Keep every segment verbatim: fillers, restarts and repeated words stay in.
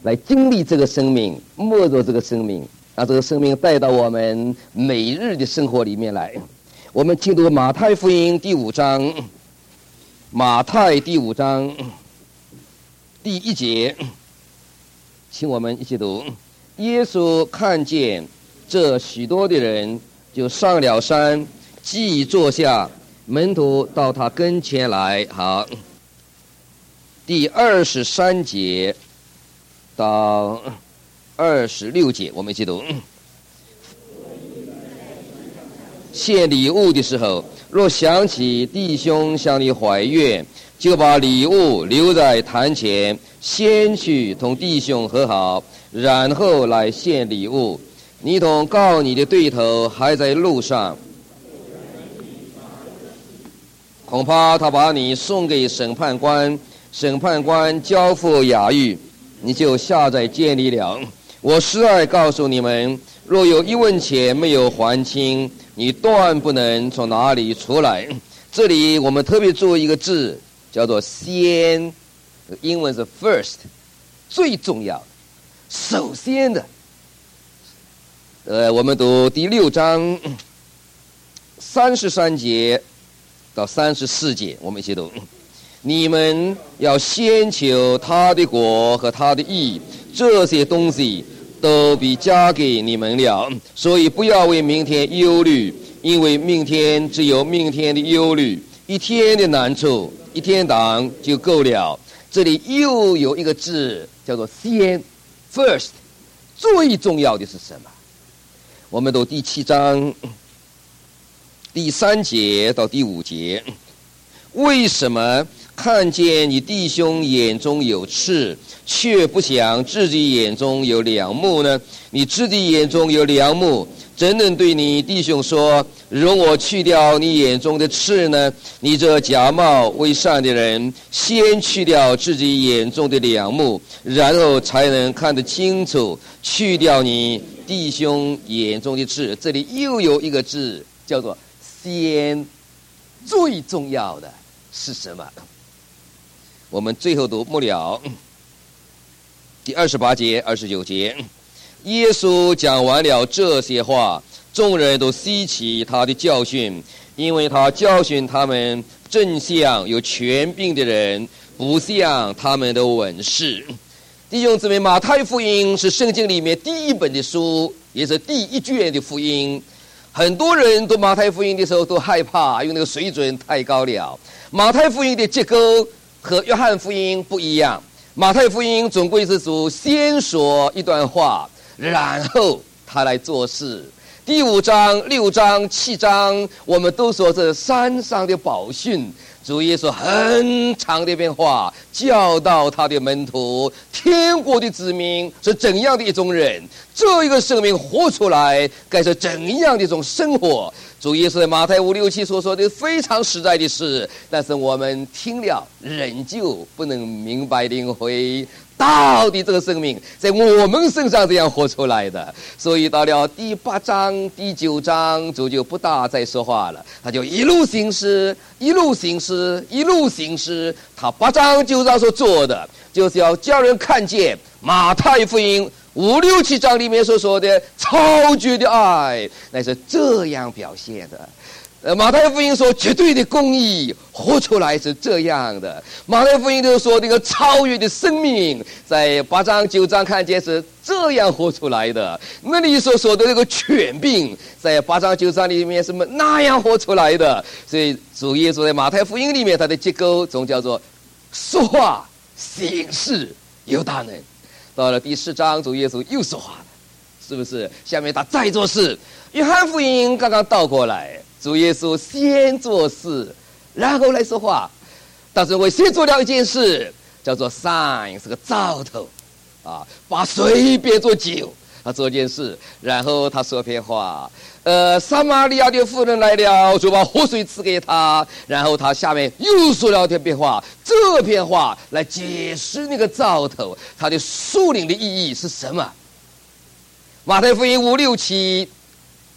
来经历这个生命，摸着这个生命，把这个生命带到我们每日的生活里面来。我们听读马太福音第五章，马太第五章第一节，请我们一起读。耶稣看见这许多的人，就上了山，既坐下，门徒到他跟前来。好，第二十三节到二十六节，我们一起读。献礼物的时候，若想起弟兄向你怀怨，就把礼物留在坛前，先去同弟兄和好，然后来献礼物。你同告你的对头还在路上，恐怕他把你送给审判官，审判官交付雅狱，你就下在监里了。我实在告诉你们，若有一文钱没有还清，你断不能从哪里出来。这里我们特别注意一个字，叫做先，英文是 first， 最重要的，首先的。呃，我们读第六章三十三节到三十四节，我们一起读。你们要先求他的国和他的义，这些东西都必加给你们了。所以不要为明天忧虑，因为明天只有明天的忧虑，一天的难处一天当就够了。这里又有一个字叫做先 first， 最重要的是什么？我们读第七章第三节到第五节。为什么看见你弟兄眼中有刺，却不想自己眼中有梁木呢？你自己眼中有梁木，怎能对你弟兄说，容我去掉你眼中的刺呢？你这假冒为善的人，先去掉自己眼中的梁木，然后才能看得清楚，去掉你弟兄眼中的刺。这里又有一个字叫做先，最重要的是什么？我们最后读末了第二十八节二十九节。耶稣讲完了这些话，众人都稀奇他的教训，因为他教训他们正像有权柄的人，不像他们的文士。弟兄姊妹，马太福音是圣经里面第一本的书，也是第一卷的福音。很多人读马太福音的时候都害怕，因为那个水准太高了。马太福音的结构和约翰福音不一样，马太福音总归是主先说一段话，然后他来做事。第五章、六章、七章，我们都说这山上的宝训，主耶稣很长的一篇话，教导他的门徒，天国的子民是怎样的一种人，这一个生命活出来该是怎样的一种生活。主耶稣在马太五六七所说的非常实在的事，但是我们听了仍旧不能明白领会，到底这个生命在我们身上这样活出来的。所以到了第八章第九章，主就不大再说话了，他就一路行事一路行事一路行事。他八章九章所做的就是要叫人看见马太福音五六七章里面所说的超绝的爱，乃是这样表现的。呃，马太福音说绝对的公义活出来是这样的，马太福音就说那个超越的生命在八章九章看见是这样活出来的。那里所说的那个权柄在八章九章里面是那样活出来的。所以主耶稣在马太福音里面他的结构总叫做说话行事有大能。到了第四章主耶稣又说话了，是不是？下面他再做事。约翰福音刚刚倒过来，主耶稣先做事然后来说话。但是我先做了一件事叫做 sign， 是个兆头啊，把水变作酒。他做件事，然后他说篇话。呃，撒玛利亚的妇人来了，就把活水赐给他，然后他下面又说了这篇话。这篇话来解释那个兆头，它的属灵的意义是什么？马太福音五六七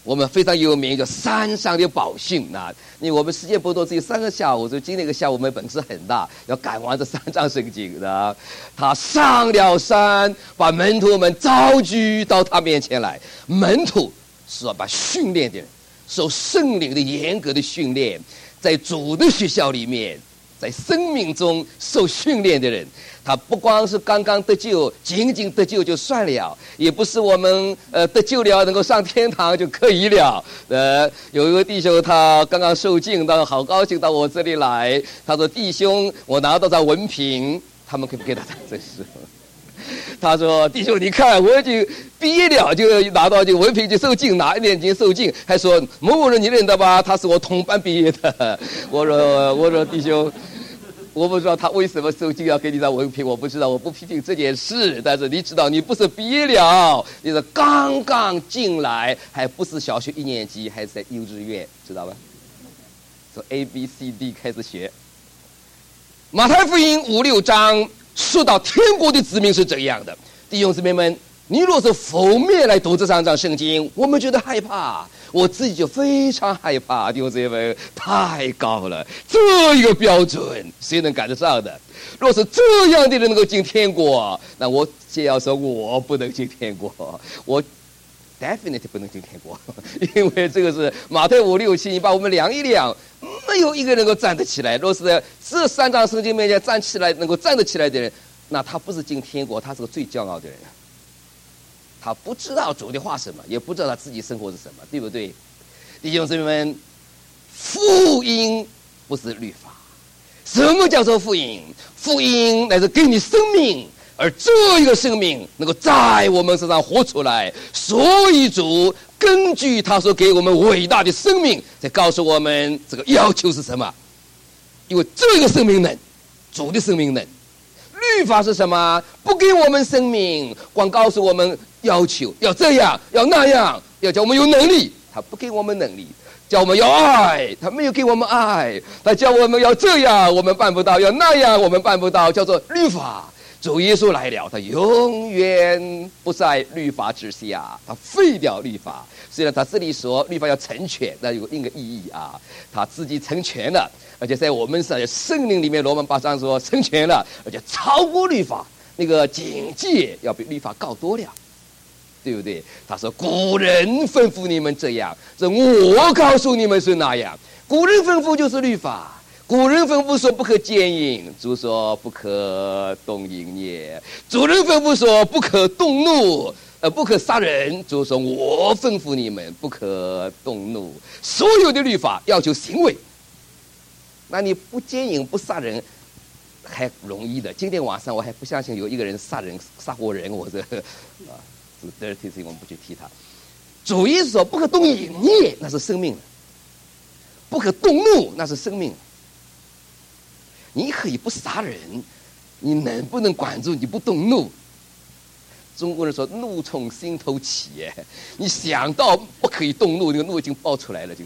我们非常有名，叫山上的宝训啊。因为我们时间不多，只有三个下午，所以今天这个下午我们本事很大，要赶完这三章圣经的。他上了山，把门徒们召集到他面前来。门徒是要把训练的人，受圣灵的严格的训练，在主的学校里面，在生命中受训练的人。他不光是刚刚得救，仅仅得救就算了，也不是我们呃得救了能够上天堂就可以了。呃，有一个弟兄他刚刚受浸，他好高兴到我这里来。他说：“弟兄，我拿到他文凭，他们可不可以给他这是？”他说：“弟兄，你看，我已经毕业了，就拿到这个文凭就受浸，哪一年经受浸？还说某某人你认得吧？他是我同班毕业的。”我说：“我说弟兄。”我不知道他为什么受浸要给你张文凭，我不知道，我不批评这件事。但是你知道，你不是毕业了，你是刚刚进来，还不是小学一年级，还是在幼稚园，知道吧？从 A B C D 开始学。马太福音五六章说到天国的子民是这样的，弟兄姊妹们，你若是否面来读这三章圣经，我们觉得害怕。我自己就非常害怕，弟兄姊妹们，太高了，这一个标准谁能赶得上的？若是这样的人能够进天国，那我先要说我不能进天国，我 definitely 不能进天国，因为这个是马太五六七，你把我们量一量，没有一个人能够站得起来。若是在这三章圣经面前站起来，能够站得起来的人，那他不是进天国，他是个最骄傲的人。他不知道主的话什么，也不知道他自己生活是什么，对不对？弟兄姊妹们，福音不是律法。什么叫做福音？福音乃是给你生命，而这一个生命能够在我们身上活出来。所以主根据他所给我们伟大的生命，在告诉我们这个要求是什么。因为这个生命能，主的生命能。律法是什么？不给我们生命，光告诉我们要求要这样要那样，要叫我们有能力，他不给我们能力；叫我们要爱，他没有给我们爱；他叫我们要这样，我们办不到；要那样，我们办不到，叫做律法。主耶稣来了，他永远不在律法之下，他废掉律法。虽然他这里说律法要成全，那有另一个意义啊，他自己成全了，而且在我们上圣灵里面，罗马八章说成全了，而且超过律法，那个境界要比律法高多了，对不对？他说古人吩咐你们这样，这我告诉你们是那样。古人吩咐就是律法。古人吩咐说不可奸淫，主说不可动淫念；主人吩咐说不可动怒，呃，不可杀人。主说我吩咐你们不可动怒。所有的律法要求行为，那你不奸淫不杀人还容易的。今天晚上我还不相信有一个人杀人杀过人，我这啊，这 dirty thing 我们不去提他。主意是说不可动淫念，那是生命；不可动怒，那是生命。你可以不杀人，你能不能管住你不动怒？中国人说怒从心头起，你想到不可以动怒，那个怒已经爆出来了。就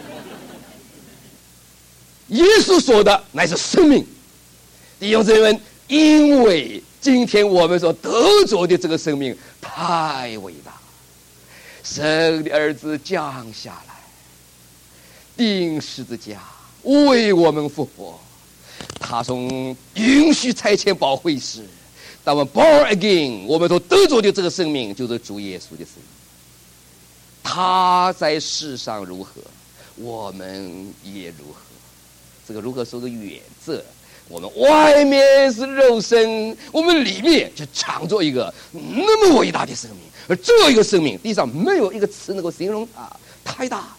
耶稣说的乃是生命。弟兄姊妹们，因为今天我们所得着的这个生命太伟大，神的儿子降下来，钉十字架为我们复活。他从允许差遣保惠师，当我们 born again， 我们所得着的这个生命就是主耶稣的生命。他在世上如何，我们也如何。这个如何是个原则。我们外面是肉身，我们里面就藏着一个那么伟大的生命，而这一个生命，地上没有一个词能够形容它，太大，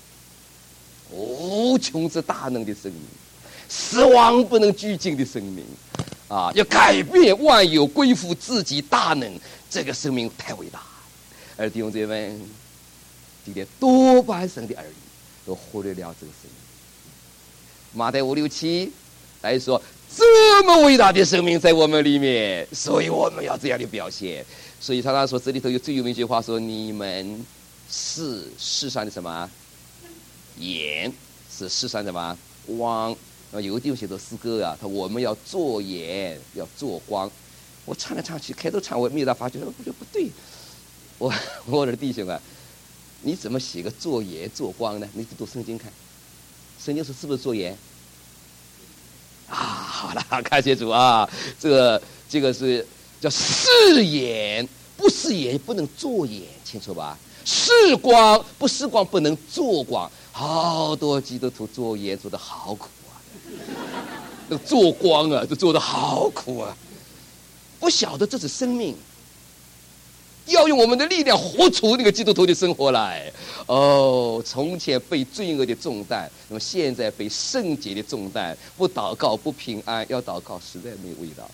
无穷之大能的生命。死亡不能拘禁的生命，啊，要改变万有，归附自己大能，这个生命太伟大。而弟兄姊妹们，今天多半生的儿女都忽略了这个生命。马太五六七来说，这么伟大的生命在我们里面，所以我们要这样的表现。所以常常说，这里头有最有名一句话说：“你们是世上的什么盐，是世上的什么光。”有个地方写的诗歌啊，他我们要做盐，要做光。我唱来唱去，开头唱我没有大发觉，我觉得不对。我我的弟兄啊， 你怎么写个做盐做光呢？你去读圣经看，圣经说是不是做盐？啊，好了，感谢主啊！这个这个是叫是盐，不是盐不能做盐，清楚吧？是光不是光不能做光。好多基督徒做盐做得好苦啊，那个做光啊，都做得好苦啊！不晓得这是生命，要用我们的力量活出那个基督徒的生活来。哦，从前背罪恶的重担，那么现在背圣洁的重担。不祷告不平安，要祷告实在没有味道。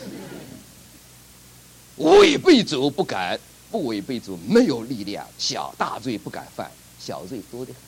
违背主不敢，不违背主没有力量。小大罪不敢犯，小罪多得很。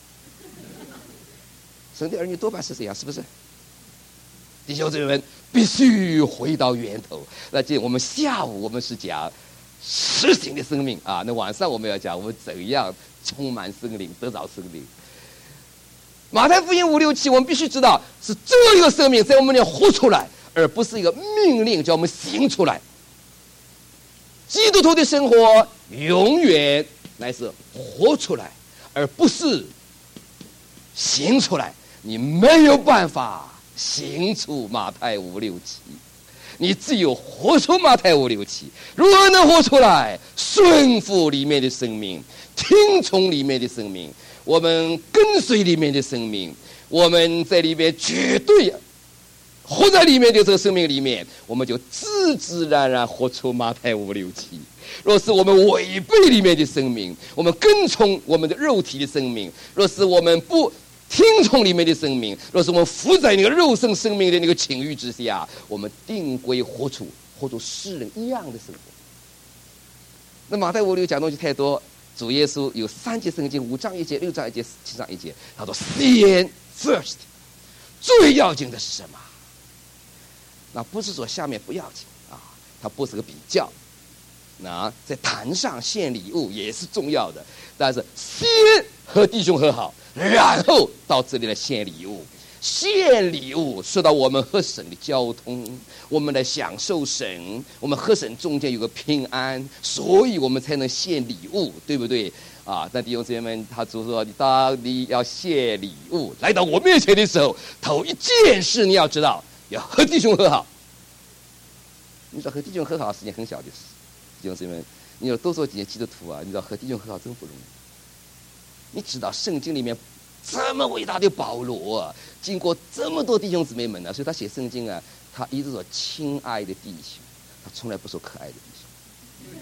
神的儿女多半是这样，是不是？弟兄姊妹们，必须回到源头。那今天我们下午我们是讲实行的生命啊，那晚上我们要讲我们怎样充满生灵，得着生灵。马太福音五六七，我们必须知道是这个生命在我们里活出来，而不是一个命令叫我们行出来。基督徒的生活永远乃是活出来，而不是行出来。你没有办法行出马太五六七，你只有活出马太五六七。如何能活出来？顺服里面的生命，听从里面的生命，我们跟随里面的生命，我们在里面绝对活在里面的这个生命里面，我们就自自然然活出马太五六七。若是我们违背里面的生命，我们跟从我们的肉体的生命，若是我们不听从里面的生命，若是我们伏在那个肉身生命的那个情欲之下，我们定规活出活出世人一样的生活。那马太五六讲东西太多，主耶稣有三节圣经，五章一节，六章一节，七章一节，他说 ：“Seek first， 最要紧的是什么？”那不是说下面不要紧啊，它不是个比较。那在坛上献礼物也是重要的，但是先和弟兄和好，然后到这里来献礼物。献礼物说到我们和神的交通，我们来享受神，我们和神中间有个平安，所以我们才能献礼物，对不对啊？那弟兄姊妹们，他就说，当你要献礼物来到我面前的时候，头一件事你要知道，要和弟兄和好。你知道和弟兄和好是件很小的事，弟兄姊妹们，你要多做几年基督徒啊，你知道和弟兄和好真不容易。你知道圣经里面这么伟大的保罗啊，经过这么多弟兄姊妹们呢、啊，所以他写圣经啊，他一直说亲爱的弟兄，他从来不说可爱的弟兄。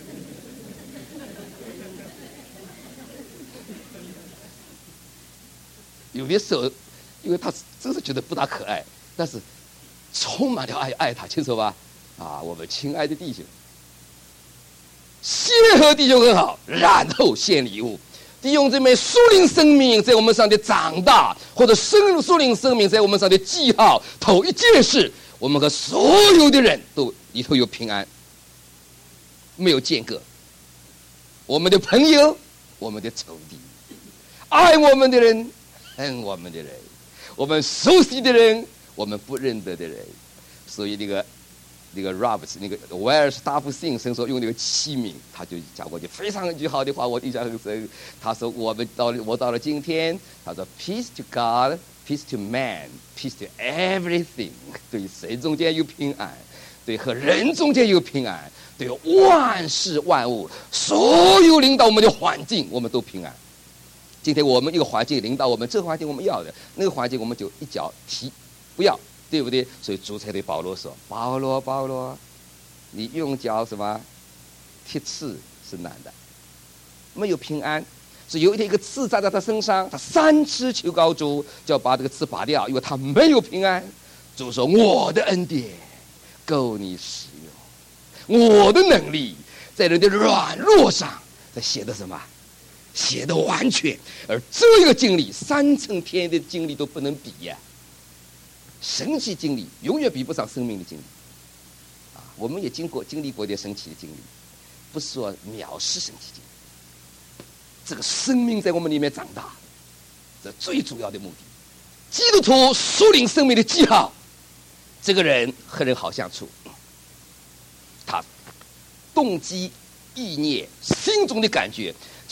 有的时候，因为他真是觉得不大可爱，但是充满了爱爱他，清楚吧？啊，我们亲爱的弟兄，先和弟兄和好，然后献礼物。弟兄姊妹，属灵生命在我们上的长大，或者生属灵生命在我们上的记号，头一件事，我们和所有的人都里头有平安，没有间隔。我们的朋友，我们的仇敌，爱我们的人，恨我们的人，我们熟悉的人，我们不认得的人。所以那个那个 Roberts 那个威尔士大夫信生说用那个器皿，他就讲过句非常一句好的话，我印象很深。他说我们到了我到了今天，他说 Peace to God, peace to man, peace to everything。对神中间有平安，对和人中间有平安，对万事万物，所有领导我们的环境，我们都平安。今天我们一个环境领导我们，这个环境我们要的，那个环境我们就一脚踢，不要。对不对？所以主才对保罗说：“保罗，保罗，你用脚什么踢刺是难的，没有平安。所以有一天一个刺扎在他身上，他三次求告主，就要把这个刺拔掉，因为他没有平安。主说：我的恩典够你使用，我的能力在人的软弱上，在写的什么？写的完全。而这个经历，三层天的经历都不能比呀、啊。”神奇经历永远比不上生命的经历，啊，我们也经过经历过一点神奇的经历，不是说藐视神奇经历。这个生命在我们里面长大，这最主要的目的。基督徒属灵生命的记号，这个人和人好相处，他动机、意念、心中的感觉，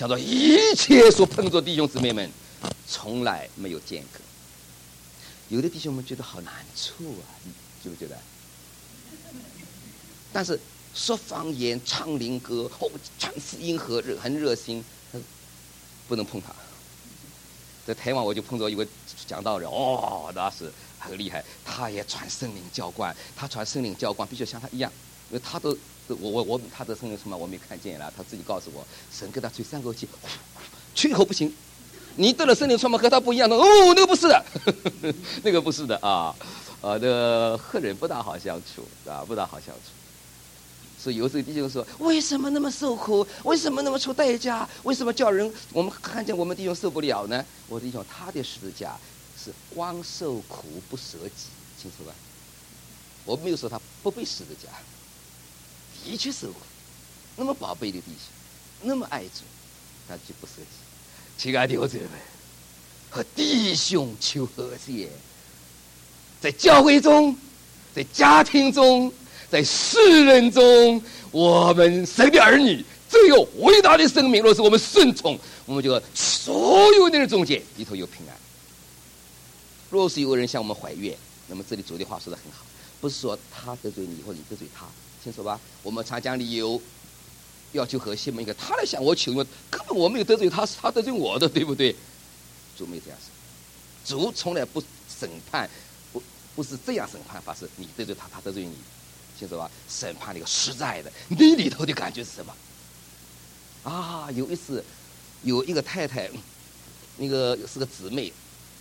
想说一切所碰着弟兄姊妹们，从来没有间隔。有的弟兄们觉得好难处啊，你觉不觉得？但是说方言、唱灵歌、哦，传福音和热很热心，不能碰他。在台湾我就碰到一个讲道人，哦，那是很厉害，他也传圣灵浇灌，他传圣灵浇灌必须像他一样，因为他都我我我他的圣灵什么我没看见了，他自己告诉我，神给他吹三口气，吹一口不行。你得了圣灵充满和他不一样的哦，那个不是的，那个不是的啊，呃，那个和人不大好相处啊，不大好相处。所以有时候弟兄说，为什么那么受苦？为什么那么出代价？为什么叫人我们看见我们弟兄受不了呢？我弟兄他的十字架是光受苦不舍己，清楚吧？我没有说他不被十字架，的确受苦，那么宝贝的弟兄，那么爱主，他就不舍己。亲爱的弟兄姊妹，和弟兄求和谐，在教会中，在家庭中，在世人中，我们神的儿女只有伟大的生命。若是我们顺从，我们就所有的人中间里头有平安。若是有人向我们怀怨，那么这里主的话说得很好，不是说他得罪你或者你得罪他，清楚吧？我们常讲理由。要求和谐嘛，应该他来向我求，因为根本我没有得罪他，是他得罪我的，对不对？主没这样说，主从来不审判，不不是这样审判法，是你得罪他，他得罪你，清楚吧？审判那个实在的，你里头的感觉是什么？啊，有一次有一个太太，那个是个姊妹，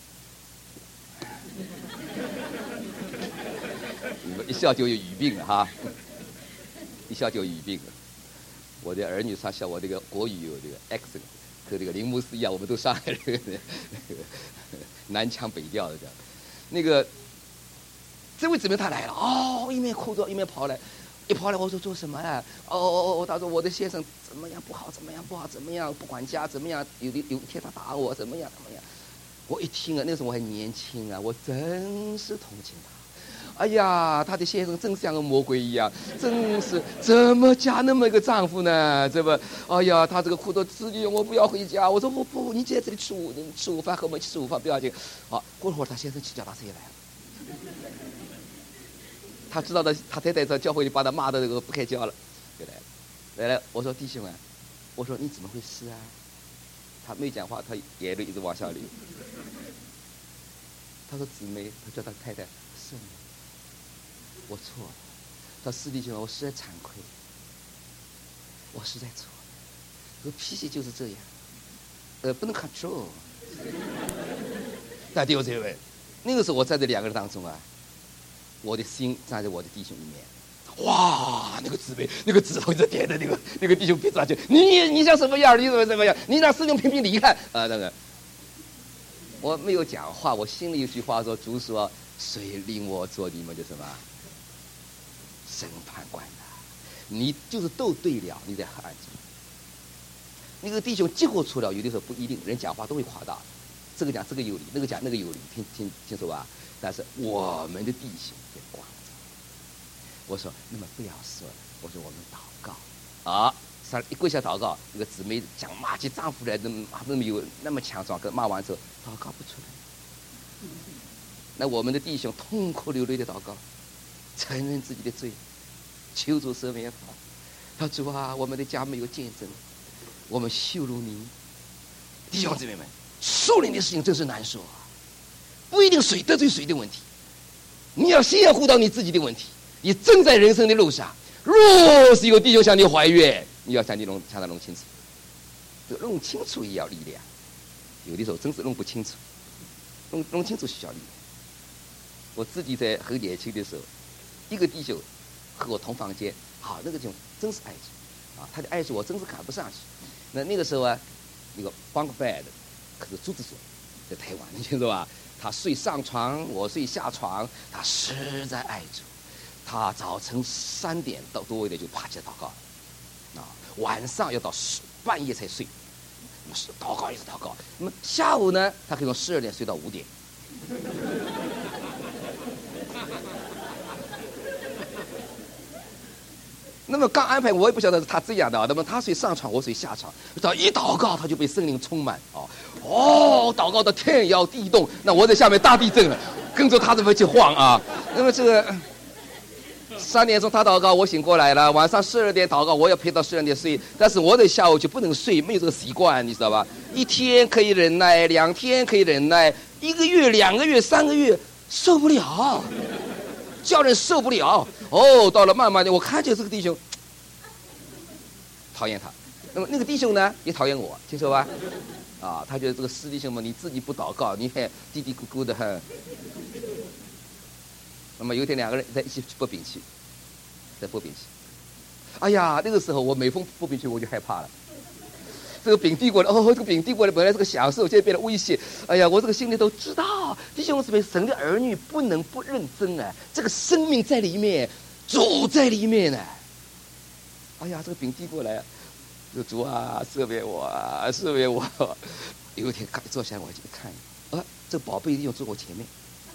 你们一笑就有语病了哈，一笑就有语病了。我的儿女上学，我这个国语有这个 accent， 和这个林牧师一样，我们都上海人，南腔北调的这样。那个这位姊妹她来了，哦，一面哭着一面跑来，一跑来我说做什么啊？哦哦哦，她说我的先生怎么样不好，怎么样不好，怎么样不管家，怎么样？有的有一天他打我，怎么样怎么样？我一听啊，那时候我还年轻啊，我真是同情他。哎呀，他的先生真像个魔鬼一样，真是怎么嫁那么一个丈夫呢？这不，哎呀，他这个哭着自己，我不要回家。我说不不，你在这里吃午吃午饭，和我们一起吃午饭不要紧。好，过了会儿他先生骑脚踏车也来了，他知道的，他太太在教会里把他骂的这个不开交了，就来了。来了，我说弟兄啊，我说你怎么回事啊？他没讲话，他眼泪一直往下流。他说姊妹，他叫他太太是。我错了，他师弟兄，我实在惭愧，我实在错了，我脾气就是这样，呃，不能 control。但弟兄姊妹，那个时候我在这两个人当中啊，我的心站在我的弟兄里面，哇，那个姊妹，那个指头一直点的那个那个弟兄别上去，你你想什么样？你怎么怎么样？你让师兄评评理看啊，那个，我没有讲话，我心里有句话说：主说，谁令我做你们的什么？审判官的，你就是斗对了，你在黑暗中。那个弟兄结果出了，有的时候不一定，人讲话都会夸大，这个讲这个有理，那个讲那个有理，听听清楚吧？但是我们的弟兄在光着。我说，那么不要说了，我说我们祷告啊，上一跪下祷告，那个姊妹讲骂起丈夫来，那么那么有那么强壮，跟骂完之后祷告不出来。那我们的弟兄痛哭流泪的祷告。承认自己的罪，求主赦免。他主啊，我们的家没有见证，我们羞辱你。弟兄姊妹们，属灵的事情真是难说啊，不一定谁得罪谁的问题，你要先要顾到你自己的问题。你正在人生的路上，若是有弟兄向你怀怨，你要向你弄向他弄清楚，这弄清楚也要力量。有的时候真是弄不清楚，弄弄清楚需要力量。我自己在很年轻的时候。一个弟兄和我同房间，好，那个弟兄真是爱主，啊，他的爱主我真是看不上去。那那个时候啊，那个 bunk bed 可是柱子所，在台湾，你清楚吧？他睡上床，我睡下床，他实在爱主。他早晨三点到多一点就爬起来祷告，啊，晚上要到半夜才睡，那么是祷告一直祷告。那么下午呢，他可以从十二点睡到五点。 那么刚安排，我也不晓得是他这样的啊。那么他睡上床，我睡下床，他一祷告，他就被圣灵充满啊。哦，祷告的天摇地动，那我在下面大地震了，跟着他这么去晃啊。那么这个三点钟他祷告，我醒过来了。晚上十二点祷告，我要陪到十二点睡。但是我在下午就不能睡，没有这个习惯，你知道吧？一天可以忍耐，两天可以忍耐，一个月、两个月、三个月受不了，叫人受不了。哦，到了慢慢的，我看见这个弟兄讨厌他，那么那个弟兄呢也讨厌我，听说吧？啊，他觉得这个师弟兄嘛，你自己不祷告，你还嘀嘀咕咕的很。那么有一天两个人在一起剥饼去，在剥饼去。哎呀，那个时候我每逢剥饼去我就害怕了。这个饼递过来，哦，这个饼递过来本来是个享受，现在变得威胁。哎呀，我这个心里都知道，弟兄姊妹，神的儿女不能不认真啊！这个生命在里面，主在里面呢。哎呀，这个饼递过来，这主啊，赦免我啊，赦免我！有一天看坐下来，我就看，啊，这个宝贝弟兄坐我前面，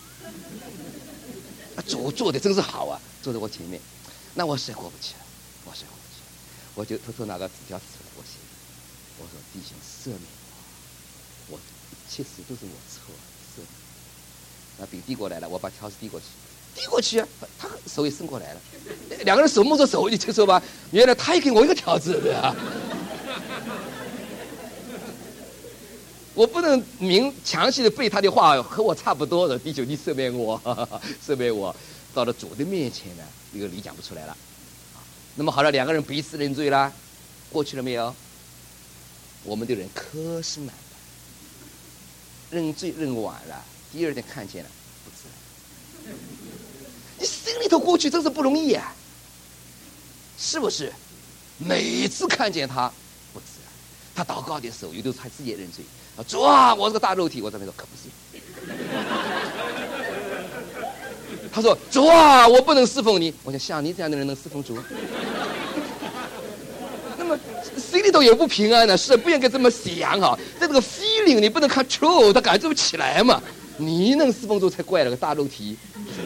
啊，主坐的真是好啊，坐在我前面，那我实在过不去了，我实在过不去了，我就偷偷拿个纸条纸来，我写。我说弟兄赦免我，我其实都是我错，赦免。那饼递过来了，我把条子递过去，递过去啊，他手也伸过来了，两个人手摸着手，你听说吧？原来他也给我一个条子的啊。我不能明详细的背他的话，和我差不多的弟兄，你赦免我，赦免我。到了主的面前呢，这个理讲不出来了。那么好了，两个人彼此认罪了，过去了没有？我们的人可是难的，认罪认晚了，第二天看见了不自然。你心里头过去真是不容易啊，是不是？每次看见他不自然，他祷告的时候，有的时候他自己也认罪啊，主啊，我这个大肉体，我在那说可不是。他说主啊，我不能侍奉你。我想像你这样的人能侍奉主？那么心里头也不平安呢，是不应该这么想哈。在这个 feeling 你不能 control， 他感受不起来嘛。你能侍奉主才怪了，个大肉体。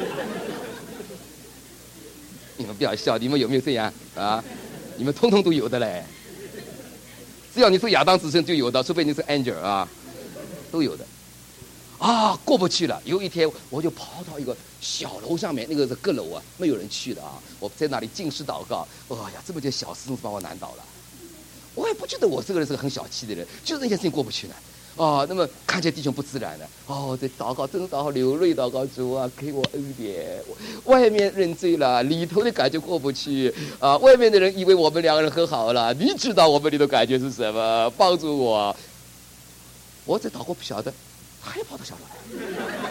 你们不要笑，你们有没有这样啊？你们通通都有的嘞。只要你是亚当子孙就有的，除非你是 angel 啊，都有的。啊，过不去了。有一天我就跑到一个小楼上面，那个是阁楼啊，没有人去的啊。我在那里静思祷告。哎呀，这么件小事情把我难倒了。我也不觉得我这个人是个很小气的人，就是那件事情过不去了。哦，那么看见弟兄不自然的，哦，这祷告真祷告流泪祷告，主啊，给我恩典。外面认罪了，里头的感觉过不去啊。外面的人以为我们两个人和好了，你知道我们里头感觉是什么？帮助我。我这祷告不晓得。他也跑到小楼来，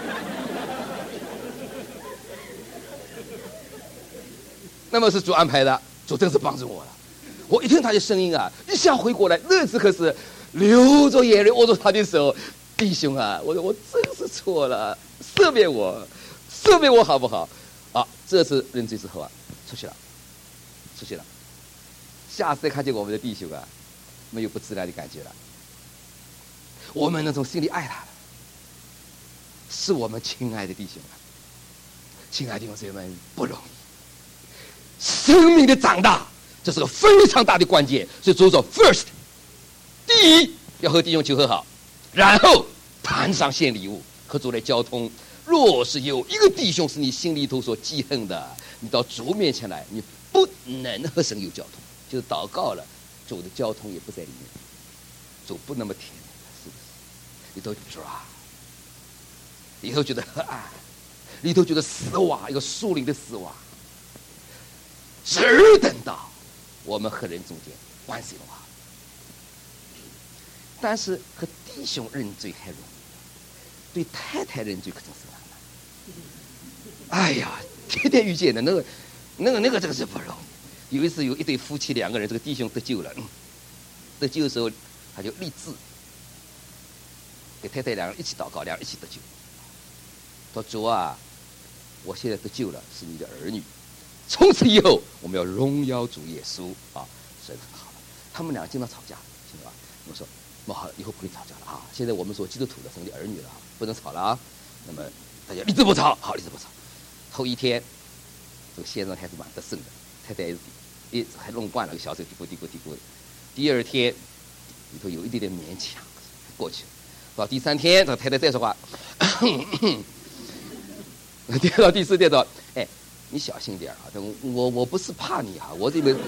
那么是主安排的，主真是帮助我了。我一听他的声音啊，一下回过来，那次可是流着眼泪握住他的手，弟兄啊，我说我真是错了，赦免我，赦免我好不好？啊，这次认罪之后啊，出去了，出去了。下次再看见我们的弟兄啊，没有不自然的感觉了，我们能从心里爱他了。是我们亲爱的弟兄啊，亲爱的弟兄姊妹们，不容易。生命的长大，这是个非常大的关键。所以主说 ，first， 第一要和弟兄求和好，然后坛上献礼物，和主来交通。若是有一个弟兄是你心里头所记恨的，你到主面前来，你不能和神有交通，就是祷告了，主的交通也不在里面，主不那么甜，是不是？你都抓。里头觉得黑暗，里头觉得死瓦，一个树林的死瓦。只等到我们和人中间关系的话，但是和弟兄认罪还容易，对太太认罪可真是难了。哎呀，天天遇见的那个、那个、那个，这个是不容易。有一次有一对夫妻两个人，这个弟兄得救了，嗯、得救的时候他就立志给太太两个人一起祷告，两人一起得救。说主啊，我现在得救了，是你的儿女。从此以后，我们要荣耀主耶稣啊！神很好了。他们俩经常吵架，听到吧？我说，那好了，以后不会吵架了啊！现在我们做基督徒的，神的儿女了，不能吵了啊！那么大家一直不吵，好，一直不吵。头一天，这个先生还是蛮得胜的，太太也是一还弄惯了，小手嘀咕嘀咕嘀咕的。第二天里头有一点点勉强过去了。到第三天，这太太再说话，到第四天说：“哎，你小心点啊！我我不是怕你啊，我这边。”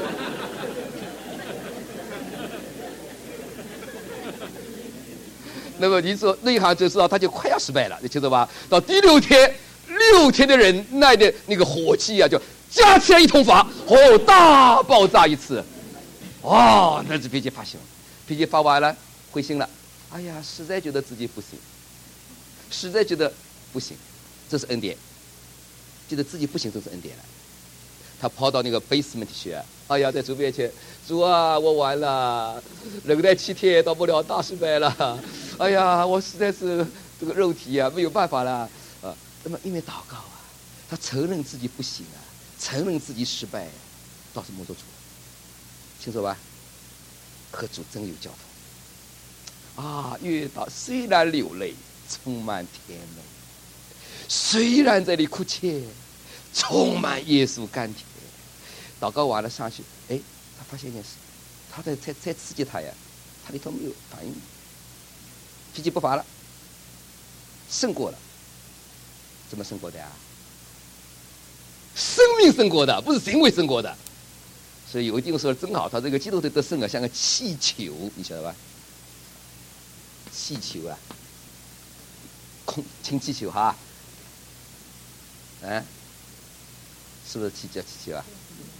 那么你说内行就知道他就快要失败了，你清楚吧？到第六天，六天的忍耐的那个火气啊，就加起来一通发，哦，大爆炸一次，哦，那是脾气发行，脾气发完了，灰心了，哎呀，实在觉得自己不行，实在觉得不行，这是恩典，觉得自己不行，这是恩典了。他跑到那个 basement 去，哎呀，在主面前，主啊，我完了，忍耐七天到不了，大失败了，哎呀，我实在是这个肉体啊没有办法了啊。那么因为祷告啊，他承认自己不行啊，承认自己失败，倒是摸着主，清楚吧？和主真有交通啊！越到虽然流泪，充满甜美；虽然在里哭泣，充满耶稣甘甜。祷告完了上去，哎，他发现一件事，他在在在刺激他呀，他里头没有反应，脾气不发了，胜过了。怎么胜过的呀？生命胜过的，不是行为胜过的。所以有一定说真好，他这个基督徒得胜啊，像个气球，你晓得吧？气球啊，空氢气球哈，啊，是不是气叫气球啊？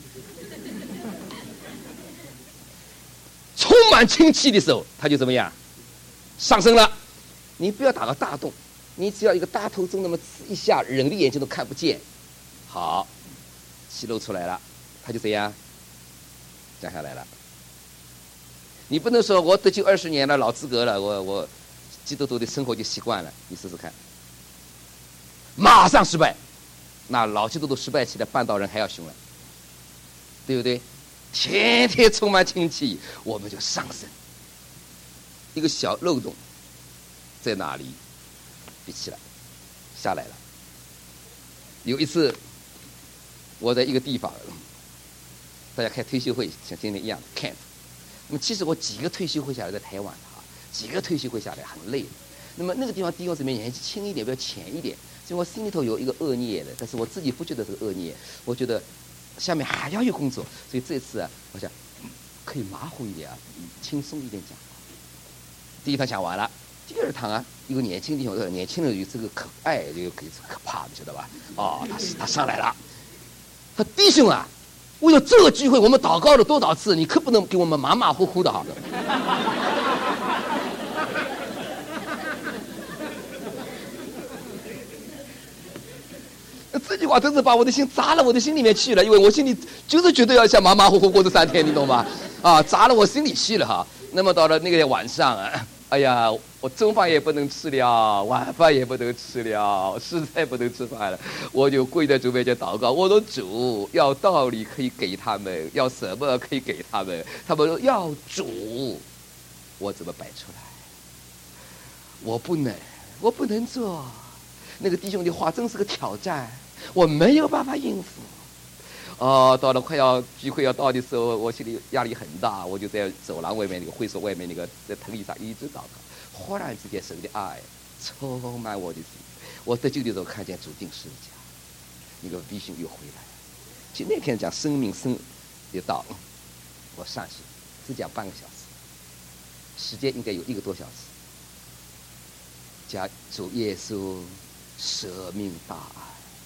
充满氢气的时候，它就怎么样？上升了。你不要打个大洞，你只要一个大头钟那么一下，人的眼睛都看不见。好，气漏出来了，它就这样降下来了。你不能说我得救二十年了，老资格了，我我基督徒的生活就习惯了。你试试看，马上失败。那老基督徒失败起来，绊倒人还要凶了，对不对？天天充满氢气，我们就上升。一个小漏洞在哪里？闭起来，下来了。有一次，我在一个地方，大家开退休会，像今天一样看。那么其实我几个退休会下来，在台湾啊，几个退休会下来很累的。那么那个地方弟兄姊妹年纪轻一点，比较浅一点，所以我心里头有一个恶念的，但是我自己不觉得是恶念，我觉得下面还要有工作，所以这次啊，我想可以马虎一点啊，轻松一点讲。第一堂讲完了，第二堂啊，一个年轻弟兄，年轻人有这个可爱，有可可怕，你晓得吧？哦，他他上来了，他弟兄啊，为了这个聚会，我们祷告了多少次，你可不能给我们马马虎虎的哈。这句话真是把我的心砸了我的心里面去了，因为我心里就是觉得要像马马虎虎过这三天，你懂吗？啊，砸了我心里去了哈。那么到了那个晚上啊，哎呀，我中饭也不能吃了，晚饭也不能吃了，实在不能吃饭了，我就跪在主面前祷告，我说主，要道理可以给他们，要什么可以给他们，他们说要主，我怎么摆出来？我不能，我不能做。那个弟兄的话真是个挑战，我没有办法应付。哦，到了快要聚会要到的时候，我心里压力很大，我就在走廊外面那个会所外面那个在藤椅上一直祷告。忽然之间，神的爱充满我的心。我得救的时候看见主定十字架，那个 vision 又回来了。其实那天讲生命生的道，我上去只讲半个小时，时间应该有一个多小时。讲主耶稣舍命大爱。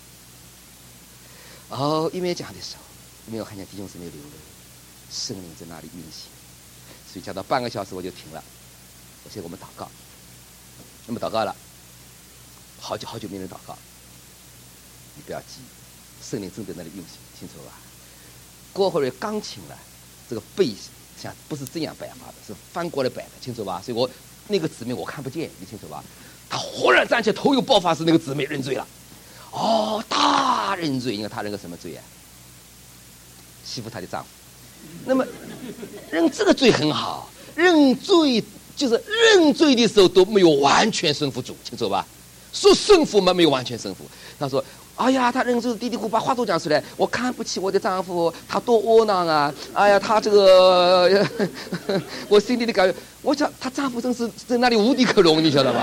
哦，一面讲的时候，没有看见弟兄姊妹流泪，圣灵在那里运行，所以讲到半个小时我就停了。我现在我们祷告，那么祷告了，好久好久没人祷告，你不要急，圣灵正在那里运行，清楚吧？过会儿刚请了，这个背像不是这样摆法的，是翻过来摆的，清楚吧？所以我那个姊妹我看不见，你清楚吧？他忽然站起来，头有爆发时，那个姊妹认罪了。哦，他认罪，因为他认个什么罪啊？欺负他的丈夫。那么认这个罪很好，认罪就是认罪的时候都没有完全顺服主，清楚吧？说顺服嘛，没有完全顺服。他说哎呀，她忍着嘀嘀咕咕把话都讲出来，我看不起我的丈夫，他多窝囊啊！哎呀，他这个，我心里的感觉，我想她丈夫真是在那里无地可容，你晓得吧？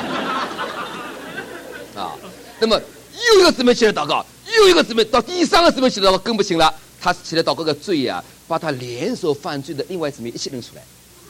啊，那么又一个姊妹起来祷告，又一个姊妹到第三个姊妹起来祷告更不行了，她起来祷告个罪啊，把她联手犯罪的另外姊妹一起认出来，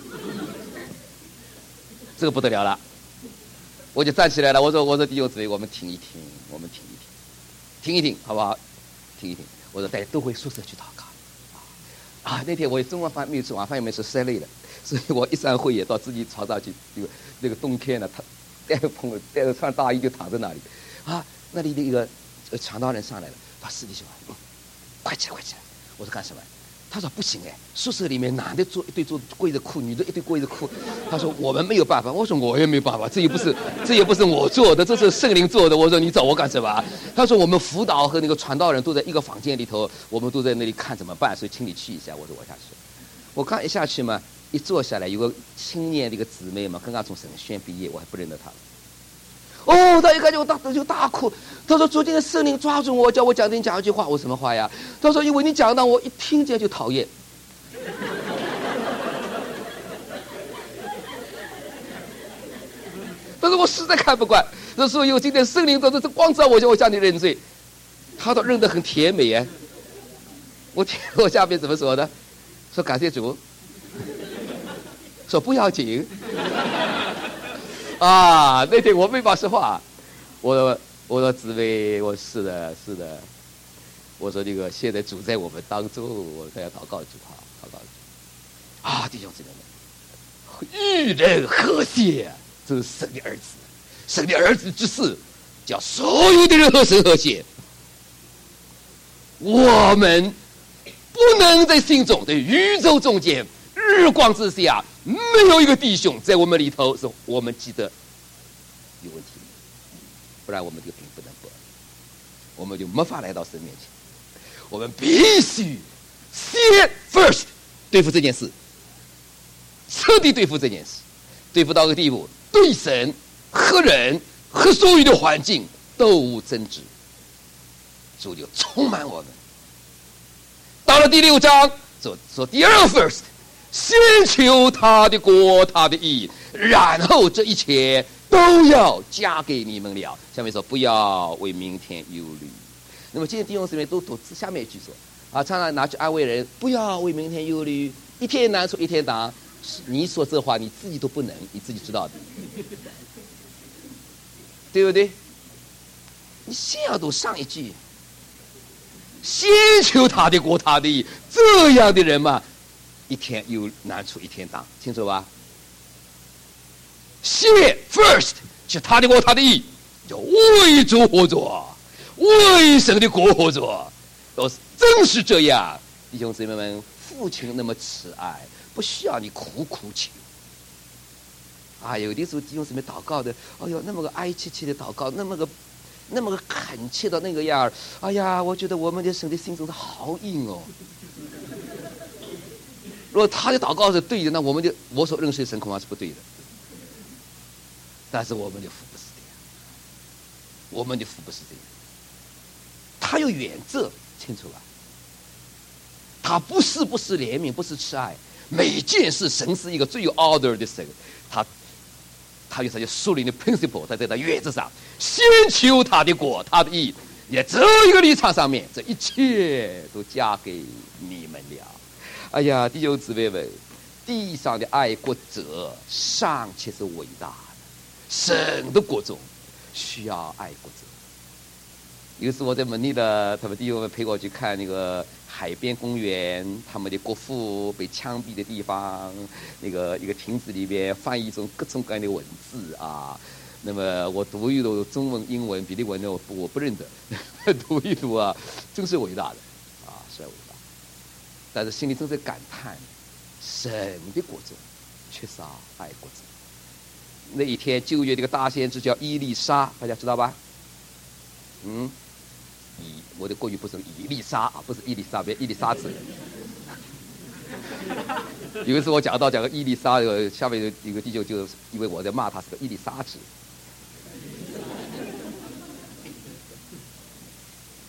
这个不得了了。我就站起来了，我说我说弟兄姊妹，我们听一听，我们听一听，听一听，好不好？听一听。我说大家都回宿舍去祷告。啊，那天我中午饭没有吃，晚饭也没吃，实在累了，所以我一散会也到自己床上去。那个那个冬天呢，他带着朋友带着穿大衣就躺在那里。啊，那里的一个呃传道人上来了，把师弟兄，嗯，快起来，快起来！我说干什么？他说不行哎，宿舍里面男的坐一堆坐跪着哭，女的一堆跪着哭。他说我们没有办法。我说我也没办法，这也不是这也不是我做的，这是圣灵做的。我说你找我干什么？他说我们辅导和那个传道人都在一个房间里头，我们都在那里看怎么办，所以请你去一下。我说我下去。我刚一下去嘛，一坐下来，有个青年的一个姊妹嘛，刚刚从神学院毕业，我还不认得她。哦，他一看见我大就大哭，他说昨天的圣灵抓住我，叫我讲你讲一句话。我什么话呀？他说因为你讲到我一听见就讨厌。但是我实在看不惯，这时候有今天圣灵都是光照我，叫我向你认罪，他都认得很甜美哎。我听我下面怎么说的？说感谢主，说不要紧。啊，那天我没把实话，我我说姊妹，我是的，是的，我说这个现在主在我们当中，我才要祷告主哈，祷告主。啊，弟兄姊妹们，与人和谐，这是神的儿子，神的儿子之事，叫所有的人和神和谐。我们不能在心中，在宇宙中间，日光之下。没有一个弟兄在我们里头是我们记得有问题，不然我们这个病不能不，我们就没法来到神面前。我们必须先 first 对付这件事，彻底对付这件事，对付到个地步，对神和人和所有的环境都无争执，主就充满我们。到了第六章，做做第二个 first。先求他的国，他的义，然后这一切都要加给你们了。下面说不要为明天忧虑。那么今天弟兄姊妹都读下面一句说啊，常常拿去安慰人，不要为明天忧虑，一天难处一天当。你说这话你自己都不能，你自己知道的，对不对？你先要读上一句，先求他的国，他的义，这样的人嘛。一天有难处一天当，清楚吧？先 first 是他的国他的义，叫为主活着，为神的国活着。要是真是这样，弟兄姊妹们，父亲那么慈爱，不需要你苦苦求。啊，有的时候弟兄姊妹祷告的，哎呦，那么个哀切切的祷告，那么个那么个恳切的那个样儿，哎呀，我觉得我们的神的心中是好硬哦。如果他的祷告是对的，那我们的我所认识的神恐怕是不对的。但是我们的父不是这样，我们的父不是这样。他有原则，清楚吧？他不是不是怜悯，不是慈爱，每件事神是一个最有 order 的神，他他有他的树林的 principle， 在这个原则上，先求他的国，他的义，也只有一个立场上面，这一切都加给你们了。哎呀，弟兄姊妹们，地上的爱国者尚且是伟大的，神的国中需要爱国者。有一次我在门利的，他们弟兄们陪我去看那个海边公园，他们的国父被枪毙的地方，那个一个亭子里边翻译一种各种各样的文字啊。那么我读一读中文、英文、比利文的我我不认得，读一读啊，真是伟大的啊，是伟大。但是心里正在感叹，神的国中缺少爱国者。那一天旧约这个大先知叫伊丽莎，大家知道吧？嗯，以我的国语不是伊丽莎啊，不是伊丽莎白，伊丽莎子。有一次我讲到讲个伊丽莎，下面有一个弟兄就以为我在骂他是个伊丽莎子。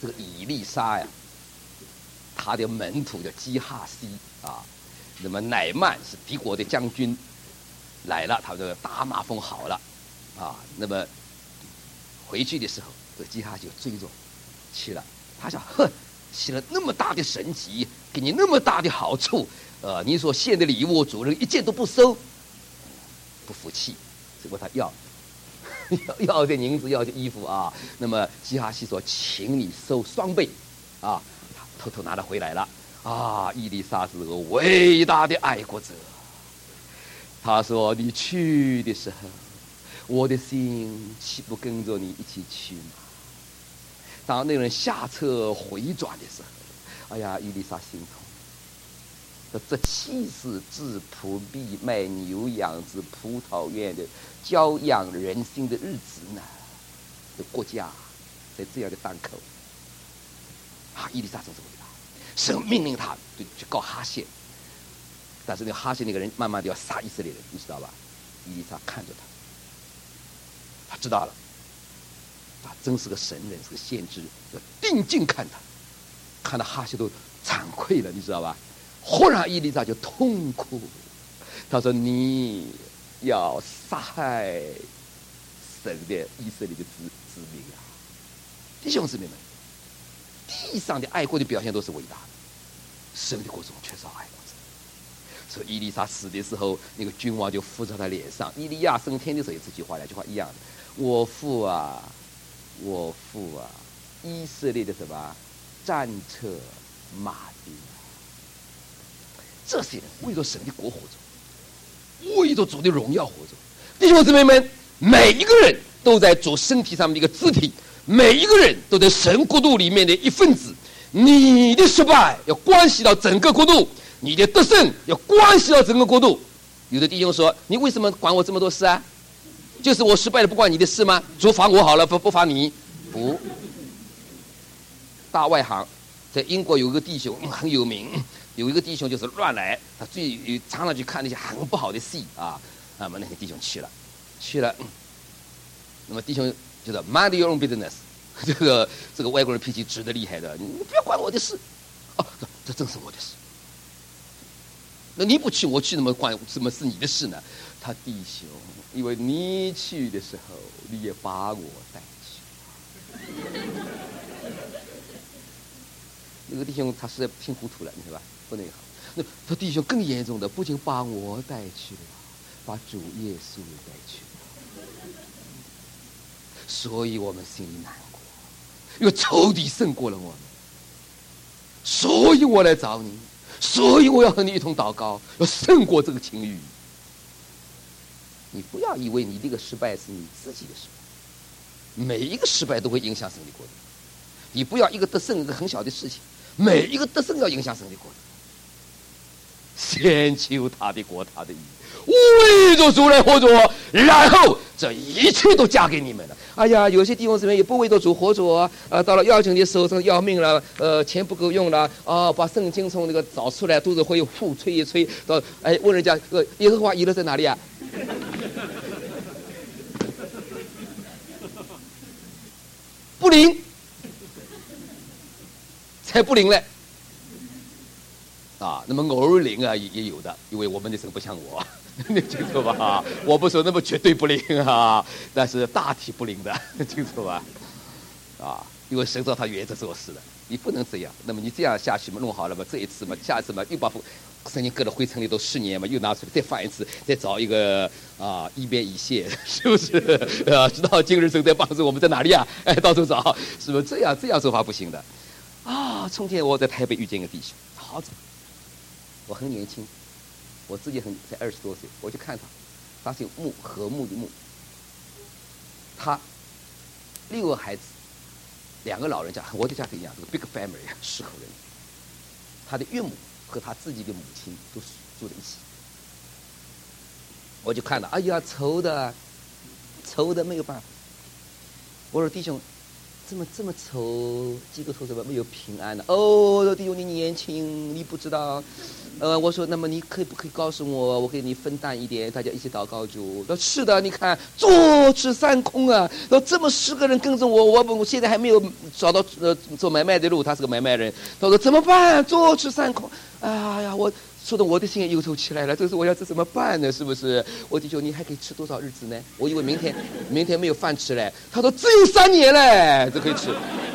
这个以利沙呀，他的门徒叫基哈西啊，那么乃曼是敌国的将军来了，他这个大马蜂好了啊，那么回去的时候，这个基哈西就追着去了，他想，哼，写了那么大的神迹，给你那么大的好处，呃，你所献的礼物，主人一件都不收，不服气，结果他要。要要点银子，要点衣服啊。那么基哈西说：“请你收双倍，啊。”他偷偷拿了回来了。啊，伊丽莎是个伟大的爱国者。他说：“你去的时候，我的心岂不跟着你一起去吗？”当那人下车回转的时候，哎呀，伊丽莎心痛。这岂是质朴蜜卖牛羊之葡萄园的娇养人心的日子呢？这国家在这样的当口，啊，伊丽莎真是伟大。神命令他就去告哈谢，但是那个哈谢那个人慢慢的要杀以色列人，你知道吧？伊丽莎看着他，他知道了，他真是个神人，是个先知，要定睛看他，看到哈谢都惭愧了，你知道吧？忽然伊丽莎就痛哭，他说：“你要杀害神的以色列的子子民啊！”弟兄姊妹们，地上的爱国的表现都是伟大的，神的国中缺少爱国者。所以伊丽莎死的时候，那个君王就伏在他脸上。伊利亚升天的时候也这句话，两句话一样的：“我父啊，我父啊，以色列的什么战车马兵。”这些人为着神的国活着，为着主的荣耀活着。弟兄姊妹们，每一个人都在主身体上面的一个肢体，每一个人都在神国度里面的一份子。你的失败要关系到整个国度，你的得胜要关系到整个国度。有的弟兄说：“你为什么管我这么多事啊？就是我失败了，不关你的事吗？主罚我好了，不不罚你。”不，大外行，在英国有一个弟兄很有名。有一个弟兄就是乱来，他最常常去看那些很不好的戏啊。那么那些弟兄去了，去了，嗯、那么弟兄就是 mind your own business， 这个这个外国人脾气直得厉害的，你不要管我的事。哦，这这正是我的事。那你不去，我去，怎么管？怎么是你的事呢？他弟兄，因为你去的时候，你也把我带去。那个弟兄他实在听糊涂了，你知道吧？不那个好，那他弟兄更严重的，不仅把我带去了，把主耶稣也带去了。所以我们心里难过，因为仇敌胜过了我们。所以我来找你，所以我要和你一同祷告，要胜过这个情欲。你不要以为你这个失败是你自己的失败，每一个失败都会影响神的国度。你不要一个得胜是很小的事情，每一个得胜要影响神的国度。先求他的国，他的义，为着主来活着，然后这一切都嫁给你们了。哎呀，有些地方这边也不为着主活着，呃，到了要紧的时候，真要命了，呃，钱不够用了，啊，把圣经从那个找出来，肚子会互吹一吹，到哎问人家，呃，耶和华以勒在哪里啊？不灵，才不灵嘞。啊，那么偶尔灵啊也也有的，因为我们的神不像我，你清楚吧？我不说那么绝对不灵啊，但是大体不灵的，清楚吧？啊，因为神照他原则做事的，你不能这样。那么你这样下去嘛，弄好了嘛，这一次嘛，下一次嘛，又把圣经搁到灰尘里头十年嘛，又拿出来再翻一次，再找一个啊一边一线，是不是？啊，直到今日神在帮助我们在哪里啊？哎，到处找，是不是这样？这样做法不行的。啊，从前我在台北遇见一个弟兄，好子。我很年轻，我自己很才二十多岁，我去看他，他姓穆，和睦的穆。他六个孩子，两个老人家，和我的家庭一样，这个 big family， 十口人。他的岳母和他自己的母亲都住在一起。我就看到，哎呀，愁的，愁的没有办法。我说弟兄，这么这么愁，几个头怎么没有平安呢？哦，弟兄你年轻，你不知道。 呃，我说，那么你可不可以告诉我，我给你分担一点，大家一起祷告主。他说是的，你看坐吃山空啊，然后这么十个人跟着我，我我现在还没有找到呃做买卖的路，他是个买卖人。他说怎么办？坐吃山空，哎呀，我说的我的心也忧愁起来了，这是我要这怎么办呢？是不是？我弟兄，你还可以吃多少日子呢？我以为明天明天没有饭吃嘞。他说只有三年嘞，就可以吃。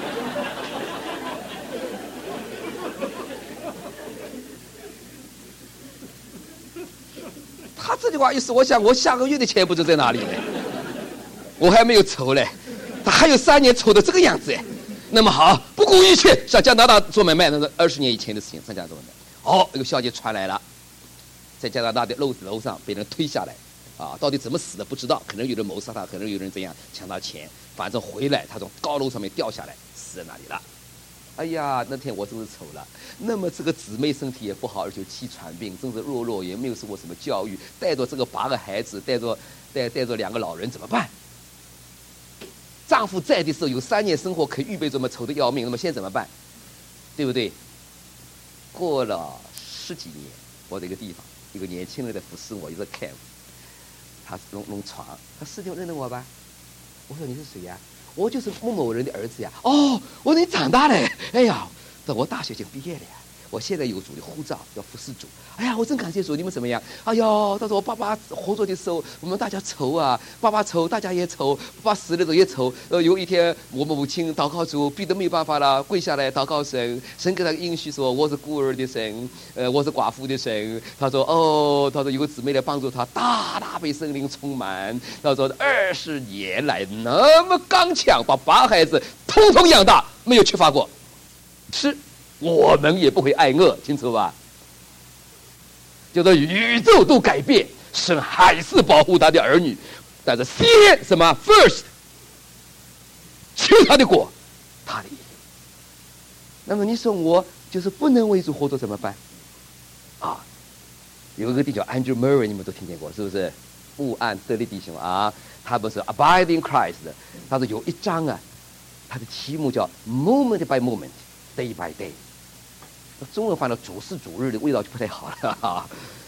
他这句话意思，我想我下个月的钱不知在哪里呢？我还没有筹嘞，他还有三年筹的这个样子哎。那么好，不顾一切上加拿大做买卖，那是二十年以前的事情，上加拿大做买卖。哦，一个消息传来了，在加拿大的楼楼上被人推下来，啊，到底怎么死的不知道，可能有人谋杀他，可能有人怎样抢他钱，反正回来他从高楼上面掉下来，死在那里了。哎呀，那天我真是愁了。那么这个姊妹身体也不好，而且气喘病，真是弱弱，也没有受过什么教育，带着这个八个孩子，带着带带着两个老人怎么办？丈夫在的时候有三年生活可以预备，这么愁得要命，那么现在怎么办？对不对？过了十几年，我在一个地方，一个年轻人在服侍我，一个 camp， 他弄弄床，他师兄认得我吧？我说你是谁呀？我就是某某人的儿子呀。哦，我说你长大了，哎呀，我大学就毕业了呀，我现在有主的护照，要服侍主。哎呀，我真感谢主，你们怎么样？哎呦，他说我爸爸活着的时候，我们大家愁啊，爸爸愁，大家也愁，爸爸死了的时候也愁。呃，有一天我们母亲祷告主，逼得没有办法了，跪下来祷告神，神给他应许说我是孤儿的神，呃，我是寡妇的神。他说哦，他说有个姊妹来帮助他，大大被圣灵充满。他说二十年来那么刚强，把八孩子统统养大，没有缺乏过。吃，我们也不会挨饿，清楚吧？就说宇宙都改变，神还是保护他的儿女，但是先什么 first， 求他的果，他的义。那么你说我就是不能为主活着怎么办？啊，有一个弟兄 Andrew Murray， 你们都听见过是不是？布安德利弟兄啊，他不是 Abide in Christ 的，他说有一章啊，他的题目叫 Moment by Moment，Day by Day。中文翻到主事主日的味道就不太好了啊。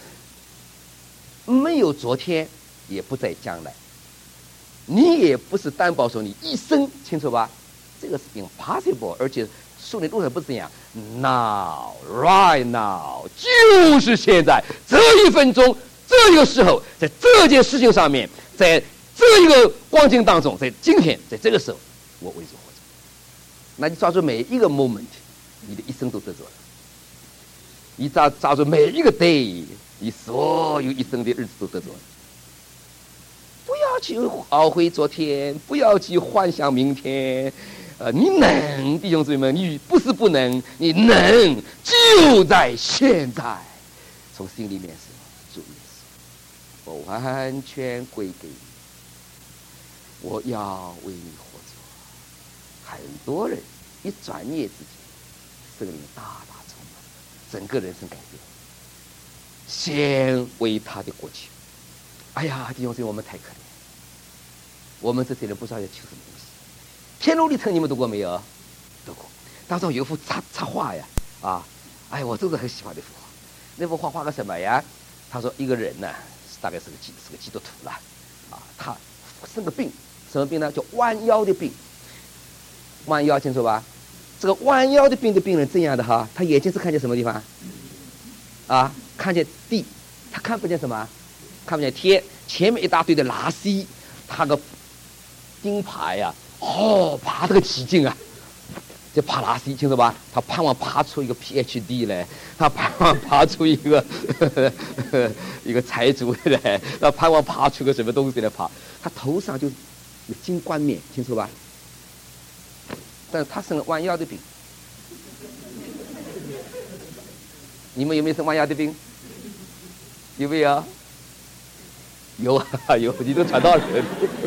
没有昨天，也不在将来。你也不是担保说你一生，清楚吧？这个是 impossible， 而且说你路上不是这样。Now, right now， 就是现在这一分钟，这一个时候，在这件事情上面，在这一个光景当中，在今天，在这个时候，我为主活着。那你抓住每一个 moment， 你的一生都得着了。你抓抓住每一个 day， 你所有一生的日子都得着了。不要去懊悔昨天，不要去幻想明天。呃，你能，弟兄姊妹们，你不是不能，你能，就在现在。从心里面说，主耶稣，我完全归给你，我要为你活着。很多人一转念之间，圣灵大大充满，整个人生改变。先为他的国求。哎呀，弟兄姊妹，我们太可怜，我们这些人不知道要求什么东西。天路历程你们读过没有？读过。当中有一幅插插画呀，啊，哎，我真是很喜欢那幅画。那幅画画个什么呀？他说一个人呢，大概是个基是个基督徒了，啊，他生个病，什么病呢？叫弯腰的病。弯腰清楚吧？这个弯腰的病的病人这样的哈，他眼睛是看见什么地方？啊，看见地，他看不见什么？看不见天，前面一大堆的垃圾，他个钉耙呀，哦，爬这个起劲啊，就爬垃圾，清楚吧？他盼望爬出一个 P H D 来，他盼望爬出一个呵呵呵一个财主来，他盼望爬出个什么东西来爬。他头上就有金冠冕，清楚吧？但是他生了弯腰的病。你们有没有生弯腰的病？有没有？有啊，有，你都传到人，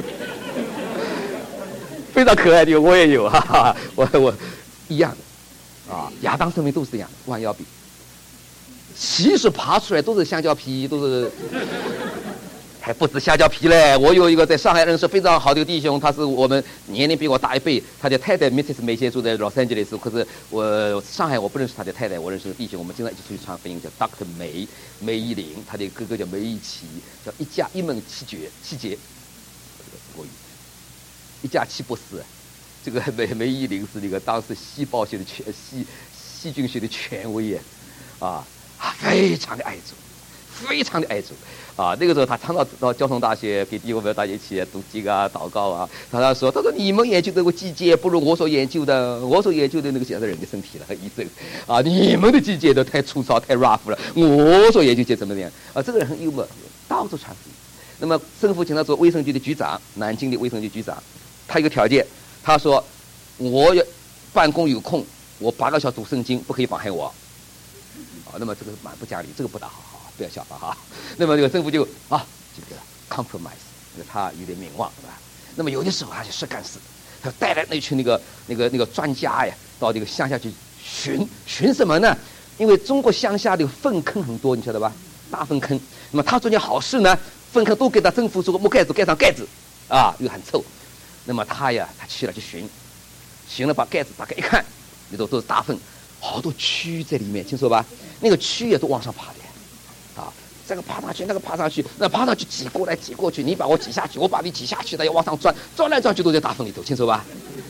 非常可爱的，我也有，哈哈，我我一样的，啊，亚当生命都是这样，弯腰病，其实爬出来都是香蕉皮，都是还不止瞎叫皮嘞！我有一个在上海认识非常好的一个弟兄，他是我们年龄比我大一倍，他的太太 missus 梅歇住在洛杉矶的时候，可是我上海我不认识他的太太，我认识个弟兄，我们经常一起出去传福音，叫 doctor 梅梅依林，他的哥哥叫梅一奇，叫一家一门七绝七杰，国语一家七博士。这个梅梅依林是那个当时细胞学的权细细菌学的权威呀，啊，非常的爱主，非常的爱主。啊，那个时候他常常到交通大学给弟兄们大家一起读经啊、祷告啊。他他说：“他说你们研究这个季节不如我所研究的，我所研究的那个讲是人的身体了，医生啊，你们的季节都太粗糙、太 rough 了，我所研究些怎么样啊？”这个人很幽默，到处传福音。那么政府请他做卫生局的局长，南京的卫生局局长，他有个条件，他说：“我要办公有空，我八个小时读圣经，不可以妨害我。”啊，那么这个蛮不讲理，这个不大好。不要笑话哈，那么这个政府就啊，这个 compromise， 那个他有点名望，是吧？那么有的时候他就实干事，他带来那群那个那个那个专家呀，到这个乡下去巡巡什么呢？因为中国乡下的粪坑很多，你晓得吧？大粪坑。那么他做件好事呢，粪坑都给他政府说木盖子盖上盖子，啊，又很臭。那么他呀，他去了去巡，巡了把盖子打开一看，里头都是大粪，好多蛆在里面，听说吧？那个蛆也都往上爬的。啊，这个爬上去，那个爬上去，那爬上去挤过来挤过去，你把我挤下去，我把你挤下去，它要往上钻，钻来钻去都在大粪里头，清楚吧？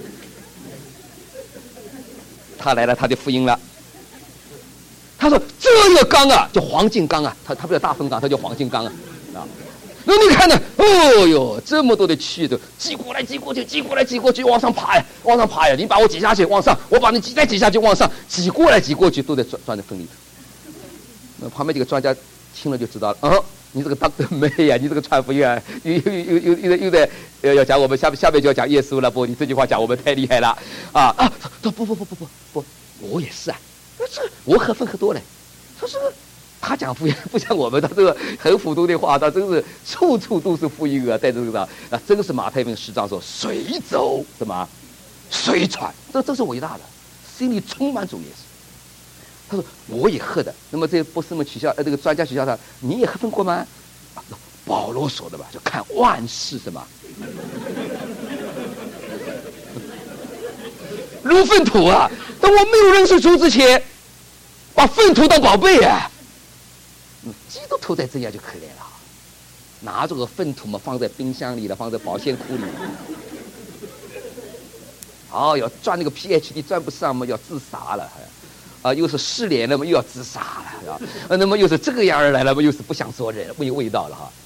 他来了他的福音了。他说这个缸啊，叫黄金缸啊，他他不叫大粪缸，他叫黄金缸啊。啊，那你看呢？哦哟，这么多的蛆都挤过来挤过去，挤过来挤过去，往上爬呀，往上爬呀！你把我挤下去，往上，我把你挤再挤下去，往上，挤过来挤过去，都在钻钻在粪里头。那旁边几个专家听了就知道了，哦，你这个 doctor 妹呀，你这个传福音啊，又又又又又又在呃要讲我们下下面就要讲耶稣了，不，你这句话讲我们太厉害了，啊啊，不不不不不不不，我也是啊，这我喝分喝多了，他说他讲福音不像我们，他这个很普通的话，他真是处处都是福音啊，在这个上，啊，真是马太福音十章说随走什么，随传，这这是伟大的，心里充满主耶稣。他说我也喝的，那么这博士们取笑，呃，这个专家取笑他，你也喝分过吗？啊，保罗说的吧，就看万事什么，如粪土啊！当我没有认识主之前，把粪土当宝贝啊！基督徒再这样就可怜了，拿着个粪土嘛，放在冰箱里了，放在保鲜库里了。哦，要赚那个 P H D 赚不上嘛，要自杀了。啊，又是失联了嘛，又要自杀了，是吧？那么又是这个样儿来了嘛，又是不想做人，没有味道了哈。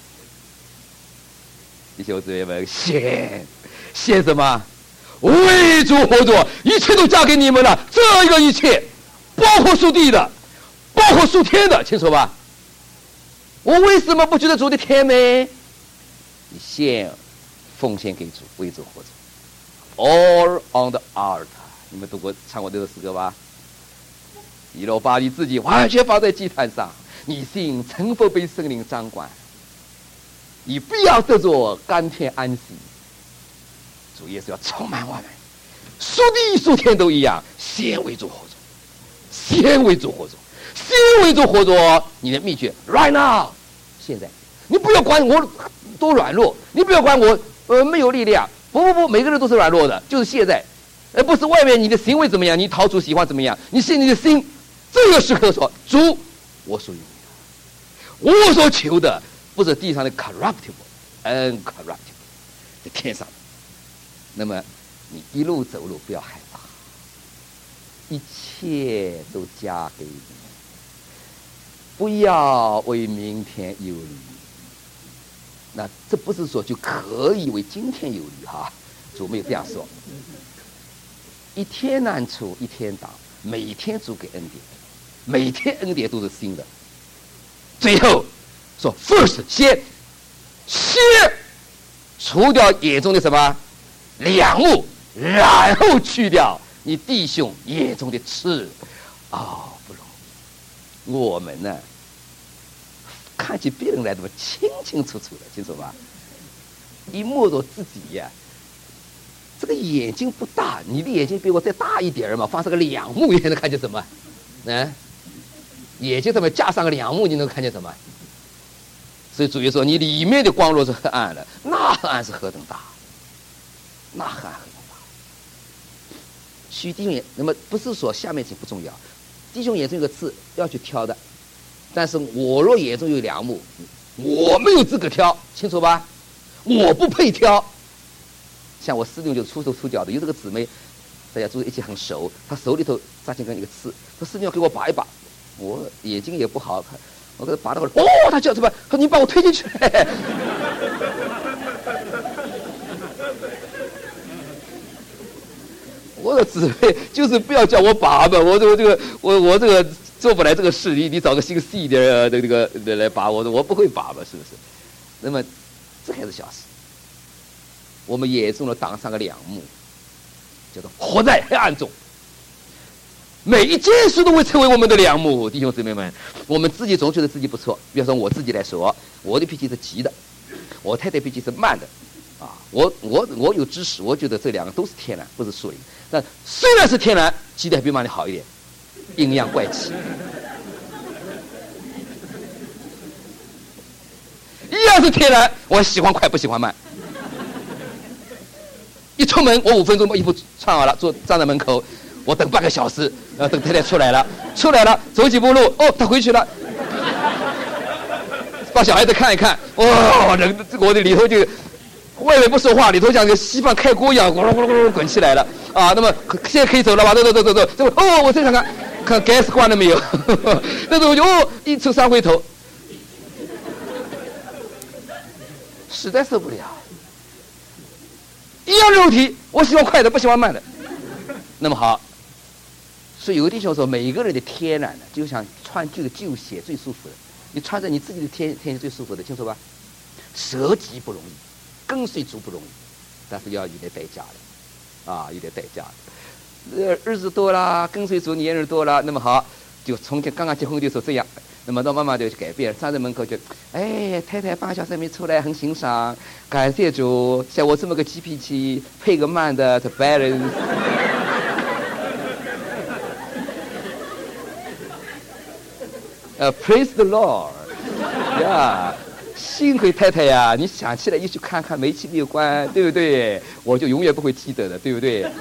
弟兄姊妹们，献献什么？为主活着，一切都交给你们了。这一个一切，包括属地的，包括属天的，清楚吧？我为什么不觉得主的甜美？你献奉献给主，为主活着。All on the altar， 你们读过唱过这首诗歌吧？你若把你自己完全放在祭坛上，你心成佛被圣灵掌管，你不要得着甘甜安息。主耶稣要充满我们，属地属天都一样，先为主活着，先为主活着，先为主活着。你的秘诀 right now， 现在，你不要管我多软弱，你不要管我呃没有力量，不不不，每个人都是软弱的，就是现在，而不是外面你的行为怎么样，你讨主喜欢怎么样，你心里的心。这个时刻说，主，我属于你，我所求的不是地上的 corruptible，uncorruptible， 在天上。那么你一路走路不要害怕，一切都加给你，不要为明天忧虑。那这不是说就可以为今天忧虑哈，主没有这样说。一天难处一天挡，每天主给恩典。每天恩典都是新的。最后说 ，first 先先除掉眼中的什么两目，然后去掉你弟兄眼中的刺。哦，不容易。我们呢，看起别人来怎么清清楚楚的，清楚吧？一摸着自己呀、啊，这个眼睛不大，你的眼睛比我再大一点嘛，放上个两目，也能看见什么？嗯、啊，眼睛上面加上个两目，你能看见什么？ 所以主耶稣说，你里面的光若是黑暗的，那黑暗是何等大，那黑暗何等大。许弟兄眼，那么不是说下面请不重要，弟兄眼中有个刺要去挑的，但是我若眼中有梁木，我没有资格挑，清楚吧？我不配挑。像我师弟就出手出脚的，有这个姊妹，大家住在一起很熟，她手里头扎进根一个刺，说师弟要给我拔一拔，我眼睛也不好看，我给他拔到了，哦，他叫什么？他说你把我推进去。我的姊妹就是不要叫我拔吧，我这个这个我我这个做不来这个事，你你找个心细一点的这个的来拔我，我不会拔吧，是不是？那么这还是小事。我们眼中的挡上个梁木，叫做活在黑暗中。每一件事都会成为我们的梁木，弟兄姊妹们，我们自己总觉得自己不错。比方说我自己来说，我的脾气是急的，我太太脾气是慢的，啊，我我我有知识，我觉得这两个都是天然，不是属灵。但虽然是天然，急的比慢的好一点，阴阳怪气。一样是天然，我喜欢快，不喜欢慢。一出门，我五分钟把衣服穿好了，坐站在门口，我等半个小时，呃，等太太出来了，出来了，走几步路，哦，她回去了，把小孩子看一看，哇、哦，人我的里头就外面不说话，里头像个稀饭开锅一样，咕噜咕噜咕噜滚起来了啊！那么现在可以走了吧？走走走走走走，哦，我再看看，看 gas 关了没有？那时候我就哦，一抽三回头，实在受不了。一样肉体，我喜欢快的，不喜欢慢的。那么好，所以有个弟兄说，每一个人的天然的，就像穿这个旧鞋最舒服的，你穿着你自己的天天最舒服的，清楚吧？舍己不容易，跟随主不容易，但是要有点代价的，啊，有点代价的。呃，日子多了，跟随主年日多了，那么好，就从前刚刚结婚的时候这样。那么到慢慢就改变，站在门口就，哎，太太半个小时没出来，很欣赏，感谢主，像我这么个急脾气，配个慢的 to balance。呃、uh, ，Praise the Lord， 呀、yeah ，幸亏太太呀，你想起来一去看看煤气没有关，对不对？我就永远不会记得的，对不对？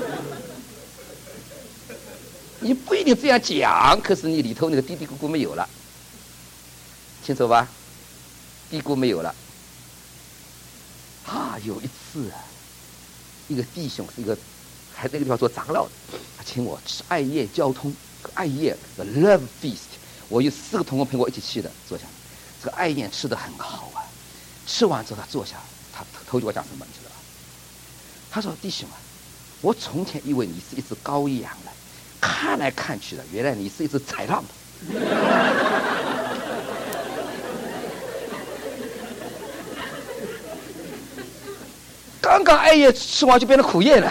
你不一定这样讲，可是你里头那个嘀嘀咕咕没有了，清楚吧？嘀咕没有了。啊，有一次啊，一个弟兄是一个还在那个地方做长老的，他请我吃爱宴交通，爱宴 the love feast， 我有四个同工陪我一起去的，坐下，这个爱宴吃得很好啊。吃完之后他坐下，他头就我讲什么你知道吧？他说：“弟兄啊，我从前以为你是一只羔羊了。”看来看去的，原来你是一只豺狼的。刚刚爱宴吃完就变成苦宴了。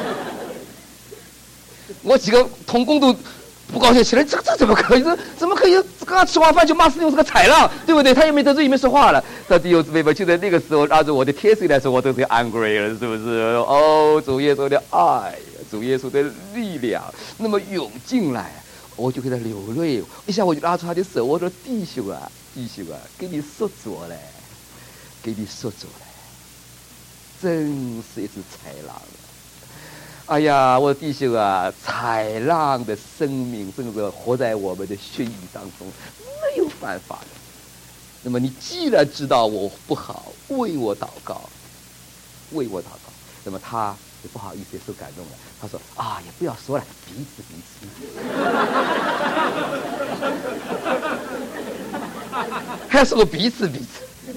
我几个同工都不高兴起来，这这怎么可以？这怎么可以？刚刚吃完饭就骂师兄是个豺狼，对不对？他也没得罪，也没说话了。到底有姊妹们就在那个时候，按照我的天性来说，我都是 angry 了，是不是？哦，主耶稣的爱。主耶稣的力量那么涌进来，我就给他流泪，一下我就拉住他的手，我说：“弟兄啊，弟兄啊，给你说着嘞，给你说着嘞，真是一只豺狼！哎呀，我的弟兄啊，豺狼的生命真的活在我们的血液当中，没有办法的。那么你既然知道我不好，为我祷告，为我祷告。那么他。”也不好意思，也受感动了。他说：“啊，也不要说了，彼此彼此。”还说彼此彼此。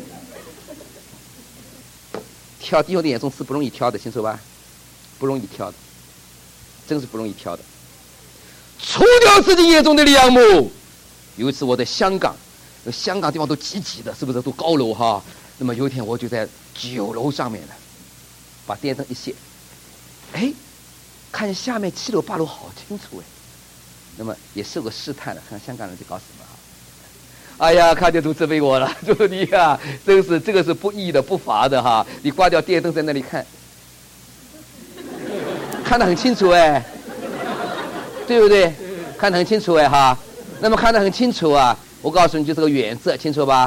挑弟兄的眼中是不容易挑的，清楚吧？不容易挑的，真是不容易挑的。除掉自己眼中的梁木。有一次我在香港，香港地方都挤挤的，是不是都高楼哈？那么有一天我就在九楼上面呢，把电灯一卸。哎，看见下面七楼八楼好清楚哎，那么也受过试探了，看香港人在搞什么啊？哎呀，看见主责备我了，就说你呀、啊，真是这个是不义的、不法的哈！你挂掉电灯在那里看，看得很清楚哎，对不对？看得很清楚哎哈。那么看得很清楚啊，我告诉你，就是个原则，清楚吧？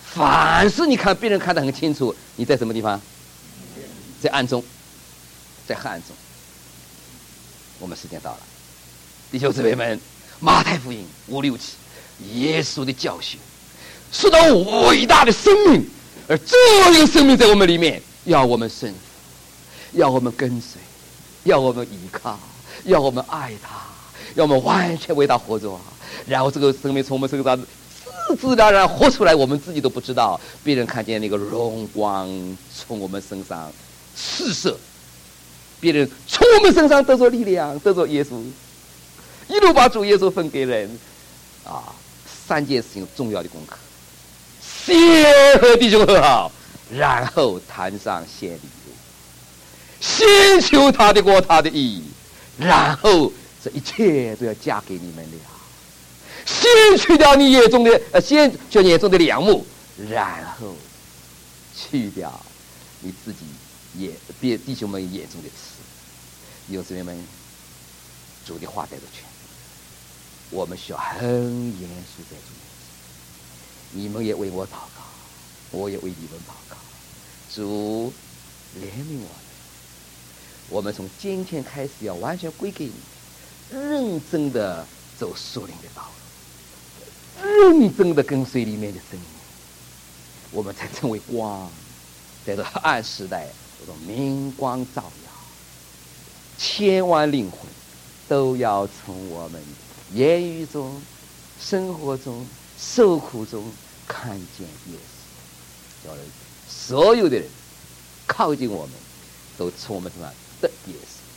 凡是你看别人看得很清楚，你在什么地方？在暗中，在黑暗中。我们时间到了，弟兄姊妹们，马太福音五六七，耶稣的教训，说到伟大的生命，而这个生命在我们里面，要我们顺服，要我们跟随，要我们依靠，要我们爱他，要我们完全为他活着。然后这个生命从我们身上自自然然活出来，我们自己都不知道，别人看见那个荣光从我们身上四射，别人从我们身上得着力量，得着耶稣，一路把主耶稣分给人啊！三件事情重要的功课：先和弟兄和好，然后谈上献礼物；先求他的国，他的义，然后这一切都要嫁给你们了。先去掉你眼中的呃，先去眼中的梁木，然后去掉你自己眼别弟兄们眼中的刺。弟兄姊妹们，主的话带着权，我们需要很严肃在主面前。你们也为我祷告，我也为你们祷告。主怜悯我们，我们从今天开始要完全归给你，认真的走属灵的道路，认真的跟随里面的生命，我们才成为光，在这黑暗时代，这种明光照耀，千万灵魂都要从我们言语中、生活中、受苦中看见耶稣。叫人所有的人靠近我们，都从我们身上得耶稣。